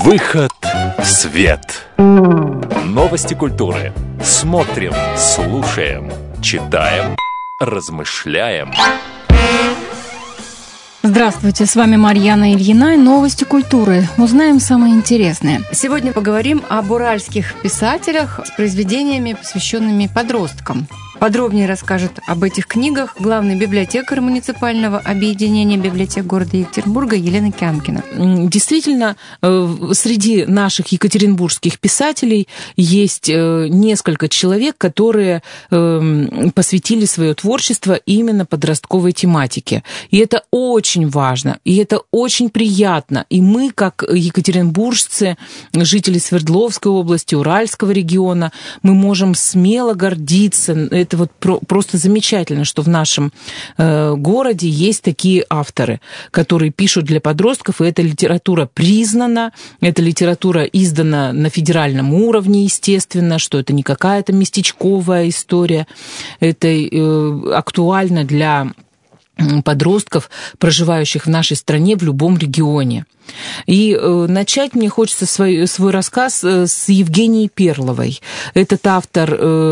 Выход в свет. Новости культуры. Смотрим, слушаем, читаем, размышляем. Здравствуйте, с вами Марьяна Ильина и новости культуры. Узнаем самое интересное. Сегодня поговорим об уральских писателях с произведениями, посвященными подросткам. Подробнее расскажет об этих книгах главный библиотекарь муниципального объединения библиотек города Екатеринбурга Елена Кямкина. Действительно, среди наших екатеринбургских писателей есть несколько человек, которые посвятили свое творчество именно подростковой тематике. И это очень важно, и это очень приятно. И мы, как екатеринбуржцы, жители Свердловской области, Уральского региона, мы можем смело гордиться. Это вот просто замечательно, что в нашем городе есть такие авторы, которые пишут для подростков, и эта литература признана, эта литература издана на федеральном уровне, естественно, что это не какая-то местечковая история, это актуально для подростков, проживающих в нашей стране в любом регионе. И начать мне хочется свой рассказ с Евгении Перловой. Этот автор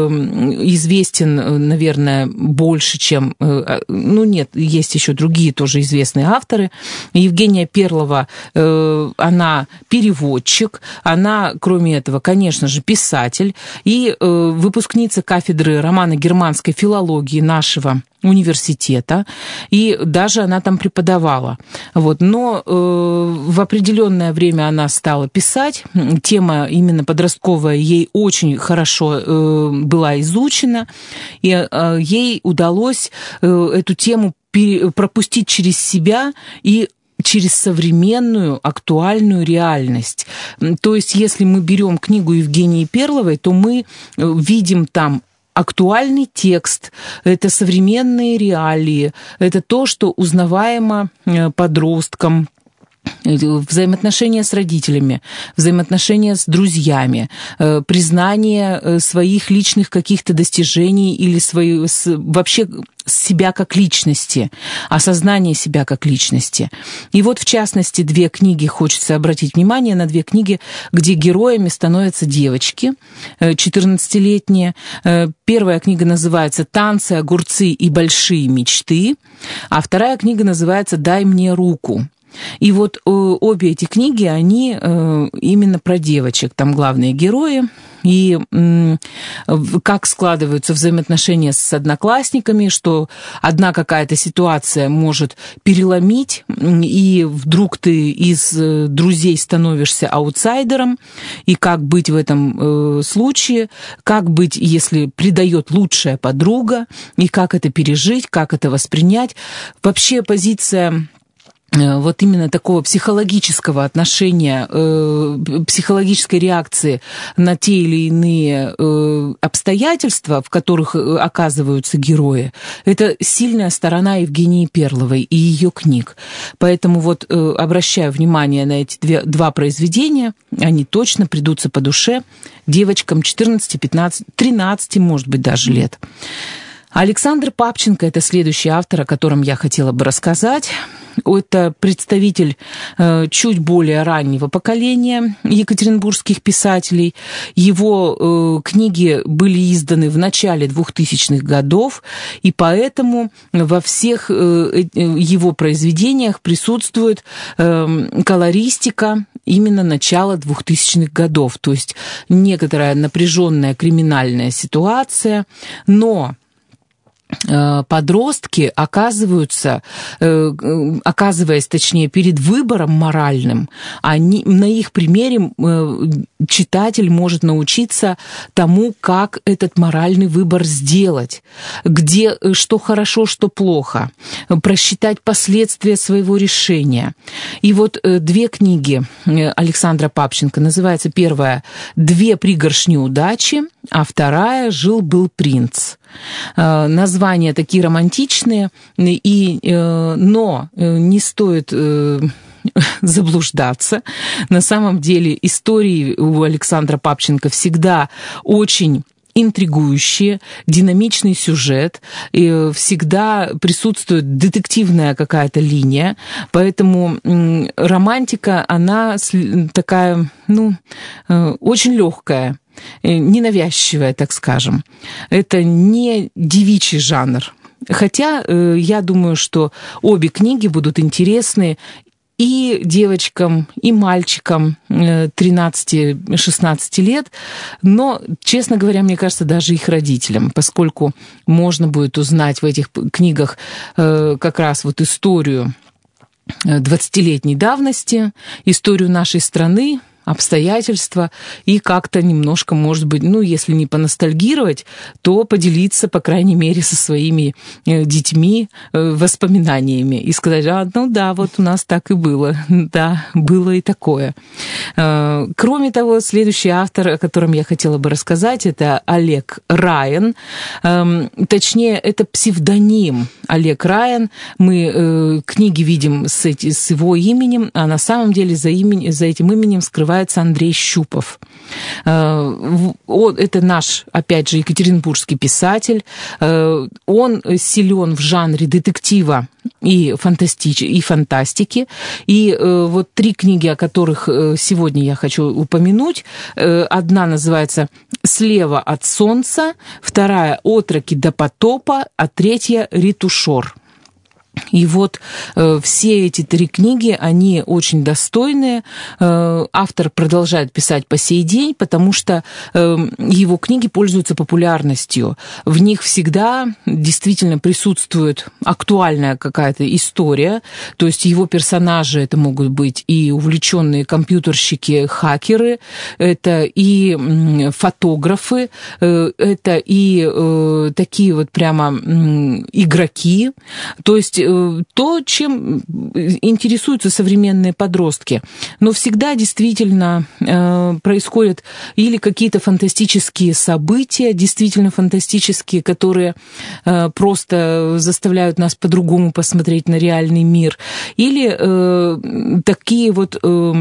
известен, наверное, больше, чем... есть еще другие тоже известные авторы. Евгения Перлова, она переводчик, она, кроме этого, конечно же, писатель и выпускница кафедры романо-германской филологии нашего университета, и даже она там преподавала. Но в определенное время она стала писать. Тема именно подростковая ей очень хорошо была изучена, и ей удалось эту тему пропустить через себя и через современную, актуальную реальность. То есть, если мы берем книгу Евгении Перловой, то мы видим там актуальный текст, это современные реалии, это то, что узнаваемо подросткам, взаимоотношения с родителями, взаимоотношения с друзьями, признание своих личных каких-то достижений или вообще себя как личности, осознание себя как личности. И вот, в частности, две книги, хочется обратить внимание на две книги, где героями становятся девочки, 14-летние. Первая книга называется «Танцы, огурцы и большие мечты», а вторая книга называется «Дай мне руку». И вот обе эти книги, они именно про девочек, там главные герои, и как складываются взаимоотношения с одноклассниками, что одна какая-то ситуация может переломить, и вдруг ты из друзей становишься аутсайдером, и как быть в этом случае, как быть, если предает лучшая подруга, и как это пережить, как это воспринять. Вообще позиция вот именно такого психологического отношения, психологической реакции на те или иные обстоятельства, в которых оказываются герои, это сильная сторона Евгении Перловой и ее книг. Поэтому вот обращаю внимание на эти два произведения, они точно придутся по душе девочкам 14, 15, 13, может быть, даже лет. Александр Папченко – это следующий автор, о котором я хотела бы рассказать. Это представитель чуть более раннего поколения екатеринбургских писателей. Его книги были изданы в начале 2000-х годов, и поэтому во всех его произведениях присутствует колористика именно начала 2000-х годов, то есть некоторая напряженная криминальная ситуация, но подростки оказываясь, точнее, перед выбором моральным, на их примере читатель может научиться тому, как этот моральный выбор сделать, где что хорошо, что плохо, просчитать последствия своего решения. И вот две книги Александра Папченко. Называется первая «Две пригоршни удачи», а вторая «Жил-был принц». Названия такие романтичные, но не стоит заблуждаться. На самом деле истории у Александра Папченко всегда очень интригующие, динамичный сюжет, всегда присутствует детективная какая-то линия, поэтому романтика, она такая, очень легкая, ненавязчивая, так скажем. Это не девичий жанр. Хотя я думаю, что обе книги будут интересны и девочкам, и мальчикам 13-16 лет, но, честно говоря, мне кажется, даже их родителям, поскольку можно будет узнать в этих книгах как раз вот историю 20-летней давности, историю нашей страны, обстоятельства, и как-то немножко, может быть, если не поностальгировать, то поделиться, по крайней мере, со своими детьми воспоминаниями и сказать, вот у нас так и было, да, было и такое. Кроме того, следующий автор, о котором я хотела бы рассказать, это Олег Раен, точнее, это псевдоним Олег Раен, мы книги видим с его именем, а на самом деле за этим именем скрывается Андрей Щупов. Это наш, опять же, екатеринбургский писатель. Он силен в жанре детектива и фантастики. И вот 3 книги, о которых сегодня я хочу упомянуть. Одна называется «Слева от солнца», вторая «Отроки до потопа», а третья «Ретушер». И вот все эти 3 книги, они очень достойные. Автор продолжает писать по сей день, потому что его книги пользуются популярностью. В них всегда действительно присутствует актуальная какая-то история. То есть его персонажи это могут быть и увлеченные компьютерщики, хакеры, это и фотографы, это и такие вот прямо игроки. То есть то, чем интересуются современные подростки. Но всегда действительно происходят или какие-то фантастические события, действительно фантастические, которые просто заставляют нас по-другому посмотреть на реальный мир, или такие вот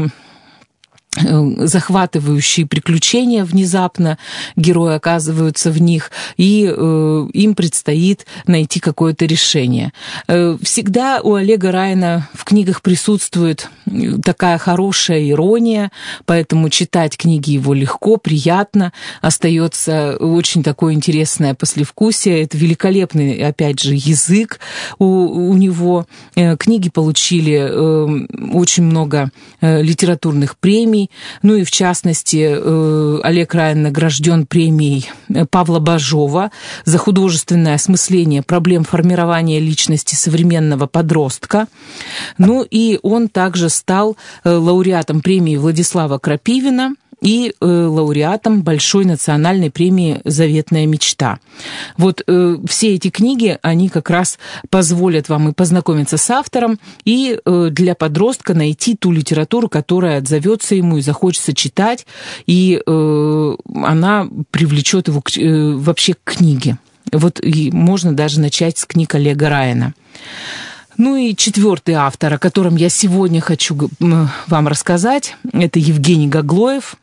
захватывающие приключения внезапно, герои оказываются в них, и им предстоит найти какое-то решение. Всегда у Олега Раена в книгах присутствует такая хорошая ирония, поэтому читать книги его легко, приятно, остается очень такое интересное послевкусие, это великолепный, опять же, язык у него. Книги получили очень много литературных премий. Ну и в частности, Олег Раен награжден премией Павла Бажова за художественное осмысление проблем формирования личности современного подростка. Ну и он также стал лауреатом премии Владислава Крапивина и лауреатом Большой национальной премии «Заветная мечта». Вот все эти книги, они как раз позволят вам и познакомиться с автором, и для подростка найти ту литературу, которая отзовется ему и захочется читать, и она привлечет его вообще к книге. Вот и можно даже начать с книг Олега Раена. Ну и 4-й автор, о котором я сегодня хочу вам рассказать, это Евгений Гаглоев.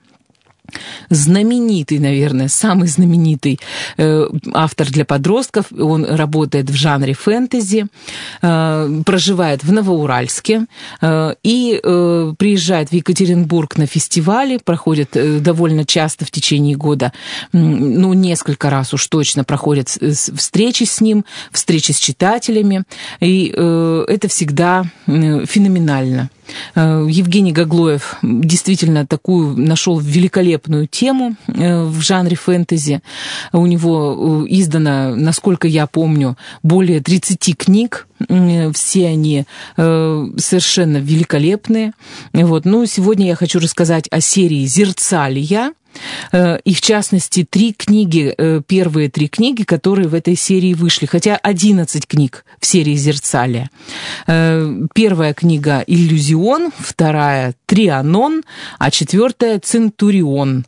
Знаменитый, наверное, самый знаменитый автор для подростков. Он работает в жанре фэнтези, проживает в Новоуральске и приезжает в Екатеринбург на фестивали, проходит довольно часто в течение года, ну, несколько раз уж точно проходят встречи с ним, встречи с читателями, и это всегда феноменально. Евгений Гаглоев действительно такую нашел великолепную тему в жанре фэнтези. У него издано, насколько я помню, более 30 книг. Все они совершенно великолепные. Вот. Ну, сегодня я хочу рассказать о серии «Зерцалия». И, в частности, 3 книги, первые 3 книги, которые в этой серии вышли, хотя 11 книг в серии «Зерцалия». Первая книга «Иллюзион», вторая «Трианон», а 4-я «Центурион».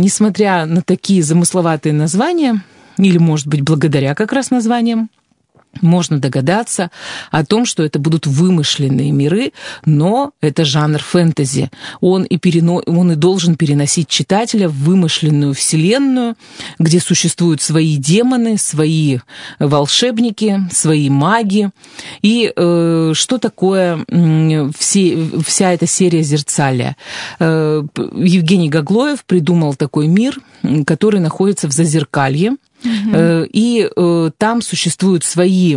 Несмотря на такие замысловатые названия, или, может быть, благодаря как раз названиям, можно догадаться о том, что это будут вымышленные миры, но это жанр фэнтези. Он и должен переносить читателя в вымышленную вселенную, где существуют свои демоны, свои волшебники, свои маги. И что такое вся эта серия «Зерцалия»? Евгений Гаглоев придумал такой мир, который находится в Зазеркалье. И там существуют свои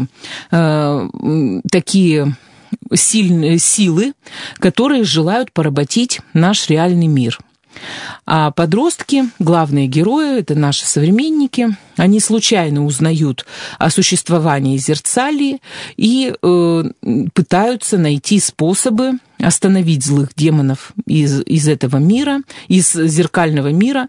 такие сильные силы, которые желают поработить наш реальный мир. А подростки, главные герои, это наши современники, они случайно узнают о существовании Зерцалии и пытаются найти способы остановить злых демонов из этого мира, из зеркального мира,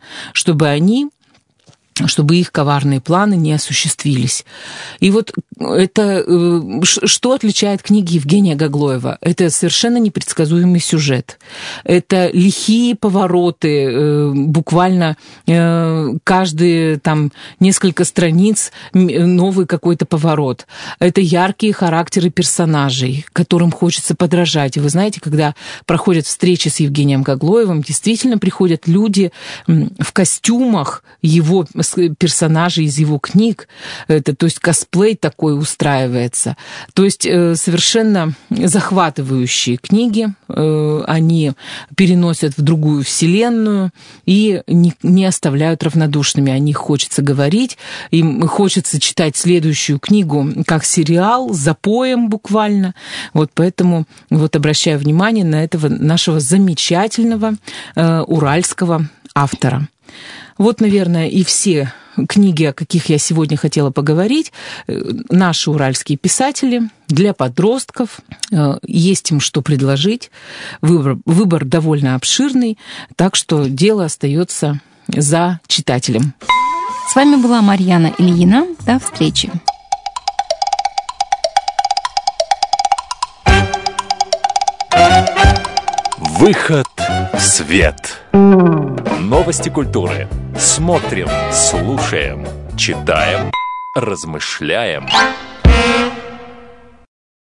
чтобы их коварные планы не осуществились. И вот это что отличает книги Евгения Гаглоева? Это совершенно непредсказуемый сюжет. Это лихие повороты, буквально каждые там несколько страниц новый какой-то поворот. Это яркие характеры персонажей, которым хочется подражать. И вы знаете, когда проходят встречи с Евгением Гаглоевым, действительно приходят люди в костюмах его персонажей из его книг. То есть косплей такой устраивается. То есть совершенно захватывающие книги. Они переносят в другую вселенную и не оставляют равнодушными. О них хочется говорить. Им хочется читать следующую книгу как сериал, запоем буквально. Вот поэтому вот обращаю внимание на этого нашего замечательного уральского автора. Вот, наверное, и все книги, о каких я сегодня хотела поговорить. Наши уральские писатели для подростков. Есть им что предложить. Выбор довольно обширный, так что дело остается за читателем. С вами была Марьяна Ильина. До встречи. Выход в свет. Новости культуры. Смотрим, слушаем, читаем, размышляем.